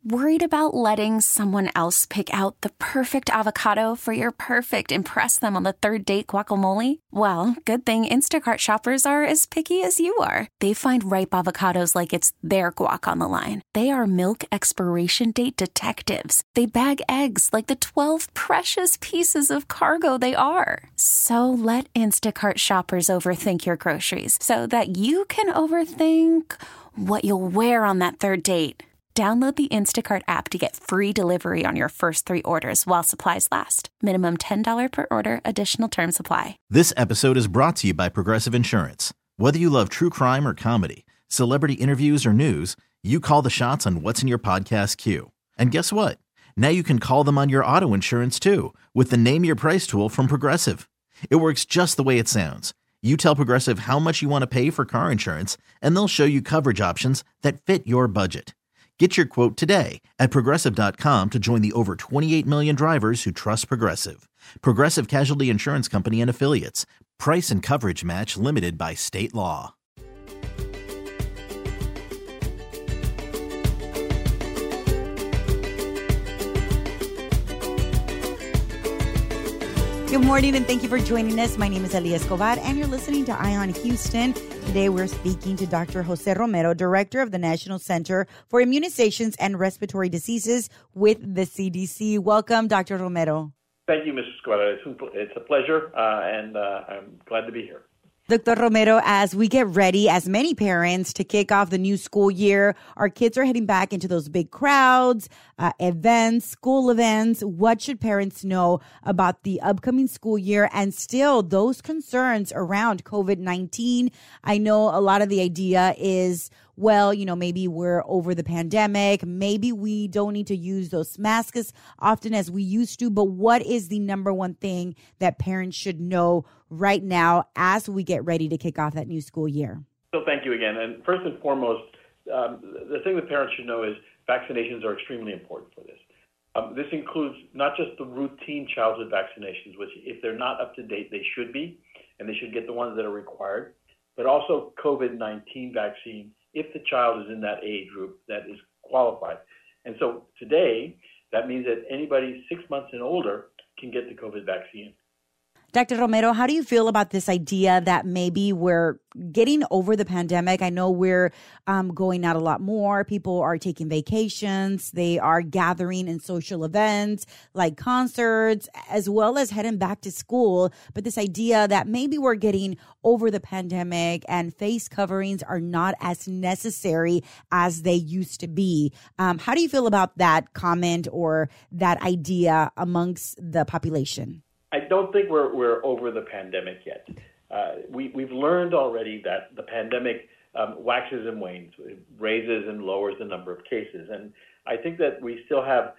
Worried about letting someone else pick out the perfect avocado for your perfect impress them on the third date guacamole? Well, good thing Instacart shoppers are as picky as you are. They find ripe avocados like it's their guac on the line. They are milk expiration date detectives. They bag eggs like the 12 precious pieces of cargo they are. So let Instacart shoppers overthink your groceries so that you can overthink what you'll wear on that third date. Download the Instacart app to get free delivery on your first 3 orders while supplies last. Minimum $10 per order. Additional terms apply. This episode is brought to you by Progressive Insurance. Whether you love true crime or comedy, celebrity interviews or news, you call the shots on what's in your podcast queue. And guess what? Now you can call them on your auto insurance too with the Name Your Price tool from Progressive. It works just the way it sounds. You tell Progressive how much you want to pay for car insurance, and they'll show you coverage options that fit your budget. Get your quote today at Progressive.com to join the over 28 million drivers who trust Progressive. Progressive Casualty Insurance Company and Affiliates. Price and coverage match limited by state law. Good morning, and thank you for joining us. My name is Elia Escobar, and you're listening to Eye on Houston. Today, we're speaking to Dr. Jose Romero, Director of the National Center for Immunizations and Respiratory Diseases with the CDC. Welcome, Dr. Romero. Thank you, Mrs. Escobar. It's a pleasure, and I'm glad to be here. Dr. Romero, as we get ready, as many parents, to kick off the new school year, our kids are heading back into those big crowds, events, school events. What should parents know about the upcoming school year and still those concerns around COVID-19? I know a lot of the idea is, well, maybe we're over the pandemic. Maybe we don't need to use those masks as often as we used to. But what is the number one thing that parents should know right now as we get ready to kick off that new school year? So thank you again. And first and foremost, the thing that parents should know is vaccinations are extremely important for this. This includes not just the routine childhood vaccinations, which if they're not up to date, they should be, and they should get the ones that are required, but also COVID-19 vaccine if the child is in that age group that is qualified. And so today, that means that anybody 6 months and older can get the COVID vaccine. Dr. Romero, how do you feel about this idea that maybe we're getting over the pandemic? I know we're going out a lot more. People are taking vacations. They are gathering in social events like concerts, as well as heading back to school. But this idea that maybe we're getting over the pandemic and face coverings are not as necessary as they used to be. How do you feel about that comment or that idea amongst the population? I don't think we're over the pandemic yet. We've learned already that the pandemic waxes and wanes, it raises and lowers the number of cases. And I think that we still have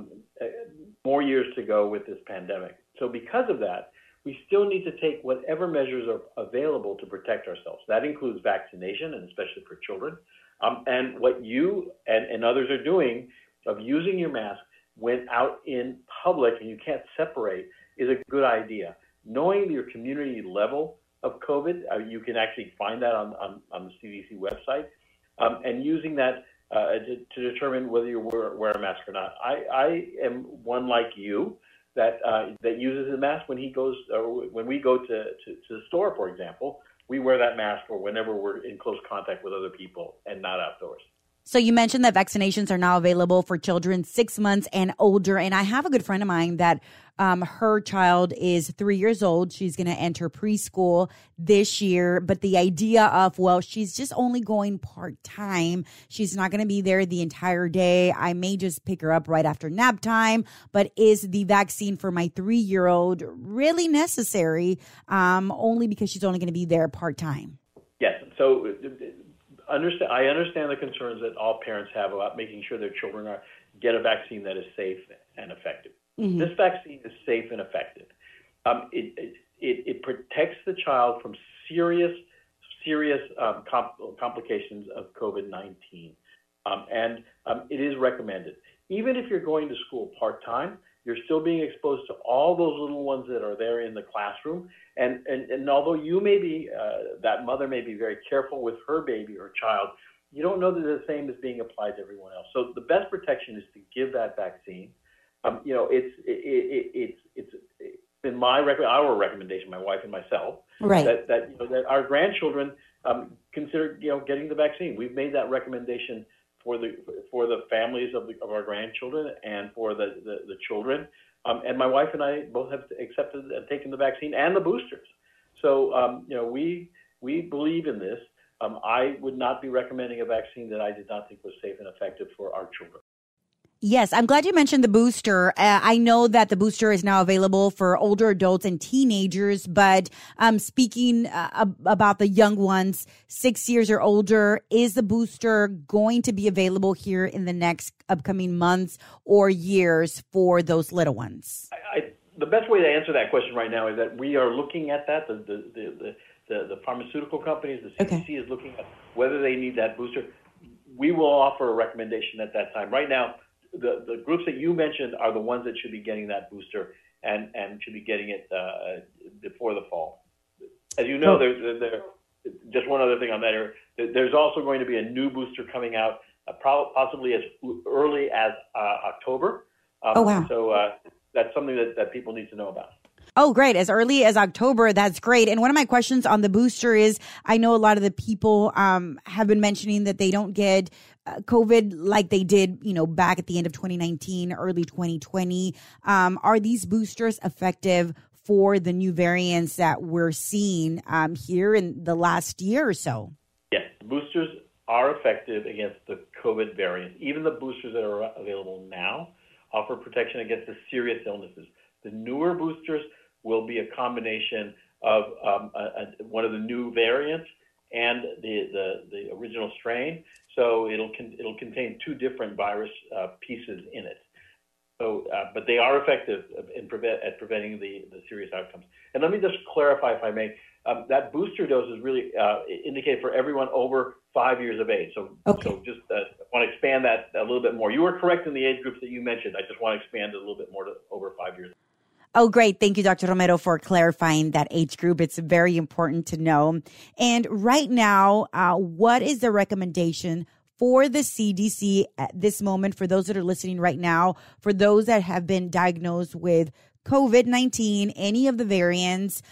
more years to go with this pandemic. So because of that, we still need to take whatever measures are available to protect ourselves. That includes vaccination, and especially for children. And what you and others are doing of using your mask when out in public and you can't separate is a good idea. Knowing your community level of COVID, you can actually find that on the CDC website, and using that to determine whether you wear a mask or not. I am one like you that uses a mask when we go to the store, for example. We wear that mask or whenever we're in close contact with other people and not outdoors. So you mentioned that vaccinations are now available for children 6 months and older. And I have a good friend of mine that her child is 3 years old. She's going to enter preschool this year. But the idea of, well, she's just only going part-time. She's not going to be there the entire day. I may just pick her up right after nap time. But is the vaccine for my 3-year-old really necessary? Only because she's only going to be there part-time. Yes. So I understand the concerns that all parents have about making sure their children get a vaccine that is safe and effective. Mm-hmm. This vaccine is safe and effective. It protects the child from serious complications of COVID-19, and it is recommended. Even if you're going to school part-time, you're still being exposed to all those little ones that are there in the classroom. And although you may be, that mother may be very careful with her baby or child, you don't know that the same is being applied to everyone else. So the best protection is to give that vaccine. It's been our recommendation, my wife and myself, right, that our grandchildren consider getting the vaccine. We've made that recommendation for the families of our grandchildren and for the children. And my wife and I both have accepted and taken the vaccine and the boosters. So we believe in this. I would not be recommending a vaccine that I did not think was safe and effective for our children. Yes, I'm glad you mentioned the booster. I know that the booster is now available for older adults and teenagers, but speaking about the young ones, 6 years or older, is the booster going to be available here in the next upcoming months or years for those little ones? The best way to answer that question right now is that we are looking at that. The pharmaceutical companies, the CDC is looking at whether they need that booster. We will offer a recommendation at that time. Right now, the groups that you mentioned are the ones that should be getting that booster and should be getting it before the fall. As you know, there just one other thing on that area. There's also going to be a new booster coming out possibly as early as October. Wow. So that's something that people need to know about. Oh, great. As early as October. That's great. And one of my questions on the booster is, I know a lot of the people have been mentioning that they don't get COVID like they did, back at the end of 2019, early 2020. Are these boosters effective for the new variants that we're seeing here in the last year or so? Yes, boosters are effective against the COVID variant. Even the boosters that are available now offer protection against the serious illnesses. The newer boosters will be a combination of one of the new variants and the original strain. So it'll contain two different virus pieces in it. So, but they are effective at preventing the serious outcomes. And let me just clarify, if I may, that booster dose is really indicated for everyone over 5 years of age. So just want to expand that a little bit more. You were correct in the age groups that you mentioned. I just want to expand it a little bit more to over 5 years. Oh, great. Thank you, Dr. Romero, for clarifying that age group. It's very important to know. And right now, what is the recommendation for the CDC at this moment, for those that are listening right now, for those that have been diagnosed with COVID-19, any of the variants,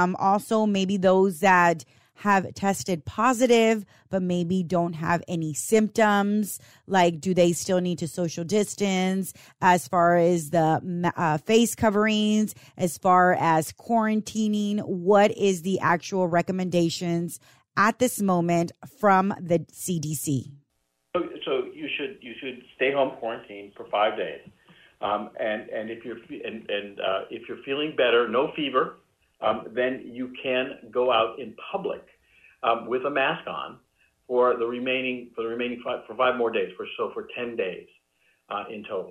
also maybe those that have tested positive, but maybe don't have any symptoms? Like, do they still need to social distance as far as the face coverings, as far as quarantining? What is the actual recommendations at this moment from the CDC? So you should stay home quarantine for 5 days, and if you're feeling better, no fever, then you can go out in public with a mask on for the remaining 5 more days, for 10 days in total.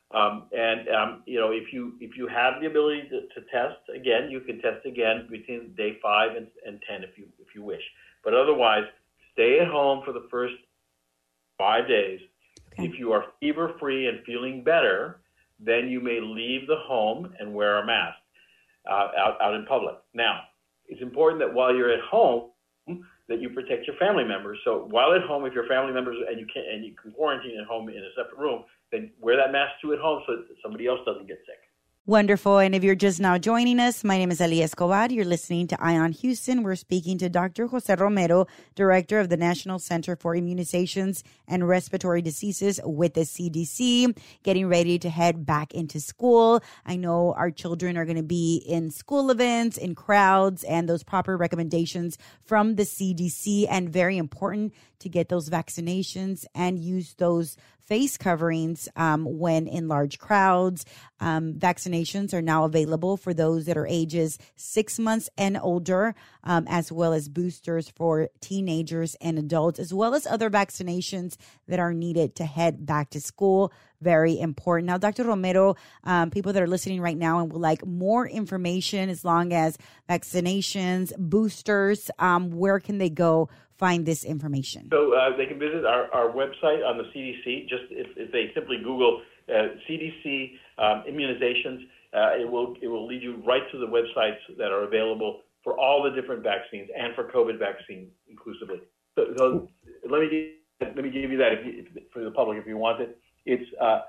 If you have the ability to test again, you can test again between day 5 and 10 if you wish. But otherwise, stay at home for the first 5 days. Okay. If you are fever-free and feeling better, then you may leave the home and wear a mask out in public. Now, it's important that while you're at home, that you protect your family members. So while at home, if your family members and you can quarantine at home in a separate room, then wear that mask too at home so that somebody else doesn't get sick. Wonderful. And if you're just now joining us, my name is Eli Escobar. You're listening to Eye on Houston. We're speaking to Dr. Jose Romero, Director of the National Center for Immunizations and Respiratory Diseases with the CDC, getting ready to head back into school. I know our children are going to be in school events, in crowds, and those proper recommendations from the CDC, and very important to get those vaccinations and use those face coverings when in large crowds. Vaccinations are now available for those that are ages 6 months and older, as well as boosters for teenagers and adults, as well as other vaccinations that are needed to head back to school. Very important. Now, Dr. Romero, people that are listening right now and would like more information as long as vaccinations, boosters, where can they go find this information? So they can visit our website on the CDC. Just if they simply Google CDC immunizations, it will lead you right to the websites that are available for all the different vaccines and for COVID vaccine inclusively. So let me Let me give you that for the public if you want it. It's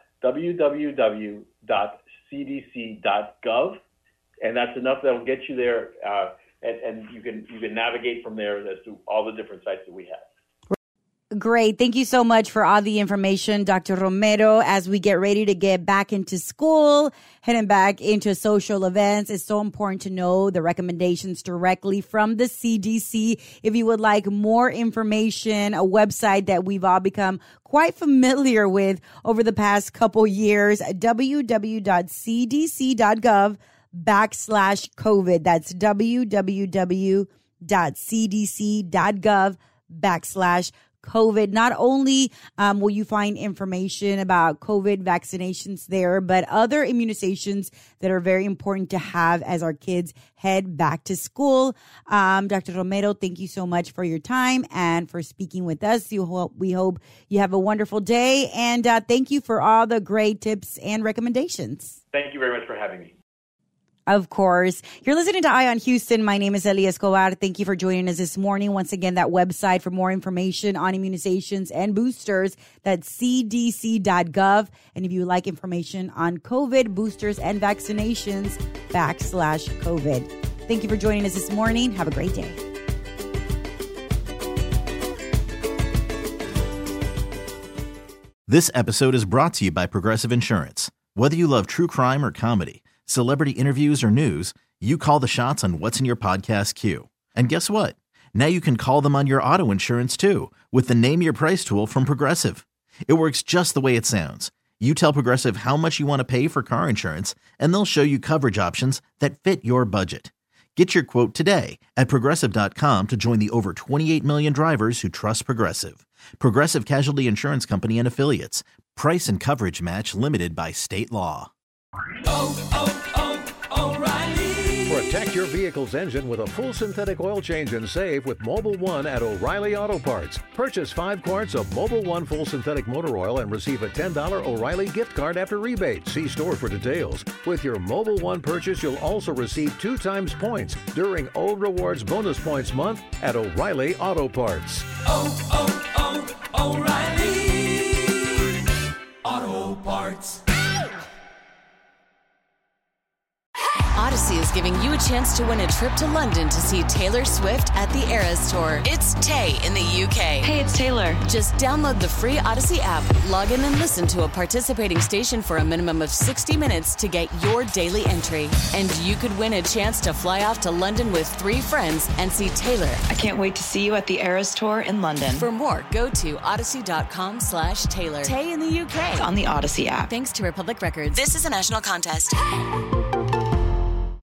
www.cdc.gov, and that's enough that will get you there, and you can navigate from there as to all the different sites that we have. Great. Thank you so much for all the information, Dr. Romero. As we get ready to get back into school, heading back into social events, it's so important to know the recommendations directly from the CDC. If you would like more information, a website that we've all become quite familiar with over the past couple years, www.cdc.gov/COVID. That's www.cdc.gov/COVID. Not only will you find information about COVID vaccinations there, but other immunizations that are very important to have as our kids head back to school. Dr. Romero, thank you so much for your time and for speaking with us. We hope you have a wonderful day, and thank you for all the great tips and recommendations. Thank you very much for having me. Of course. You're listening to Eye on Houston. My name is Eli Escobar. Thank you for joining us this morning. Once again, that website for more information on immunizations and boosters, that's cdc.gov. And if you would like information on COVID, boosters, and vaccinations, /COVID. Thank you for joining us this morning. Have a great day. This episode is brought to you by Progressive Insurance. Whether you love true crime or comedy, celebrity interviews or news, you call the shots on what's in your podcast queue. And guess what? Now you can call them on your auto insurance too with the Name Your Price tool from Progressive. It works just the way it sounds. You tell Progressive how much you want to pay for car insurance, and they'll show you coverage options that fit your budget. Get your quote today at Progressive.com to join the over 28 million drivers who trust Progressive. Progressive Casualty Insurance Company and Affiliates. Price and coverage match limited by state law. O'Reilly. Protect your vehicle's engine with a full synthetic oil change and save with Mobil 1 at O'Reilly Auto Parts. Purchase 5 quarts of Mobil 1 full synthetic motor oil and receive a $10 O'Reilly gift card after rebate. See store for details. With your Mobil 1 purchase, you'll also receive 2 times points during O Rewards Bonus Points Month at O'Reilly Auto Parts. O'Reilly Auto Parts. Odyssey is giving you a chance to win a trip to London to see Taylor Swift at the Eras Tour. It's Tay in the UK. Hey, it's Taylor. Just download the free Odyssey app, log in and listen to a participating station for a minimum of 60 minutes to get your daily entry. And you could win a chance to fly off to London with 3 friends and see Taylor. I can't wait to see you at the Eras Tour in London. For more, go to odyssey.com/Taylor. Tay in the UK. It's on the Odyssey app. Thanks to Republic Records. This is a national contest.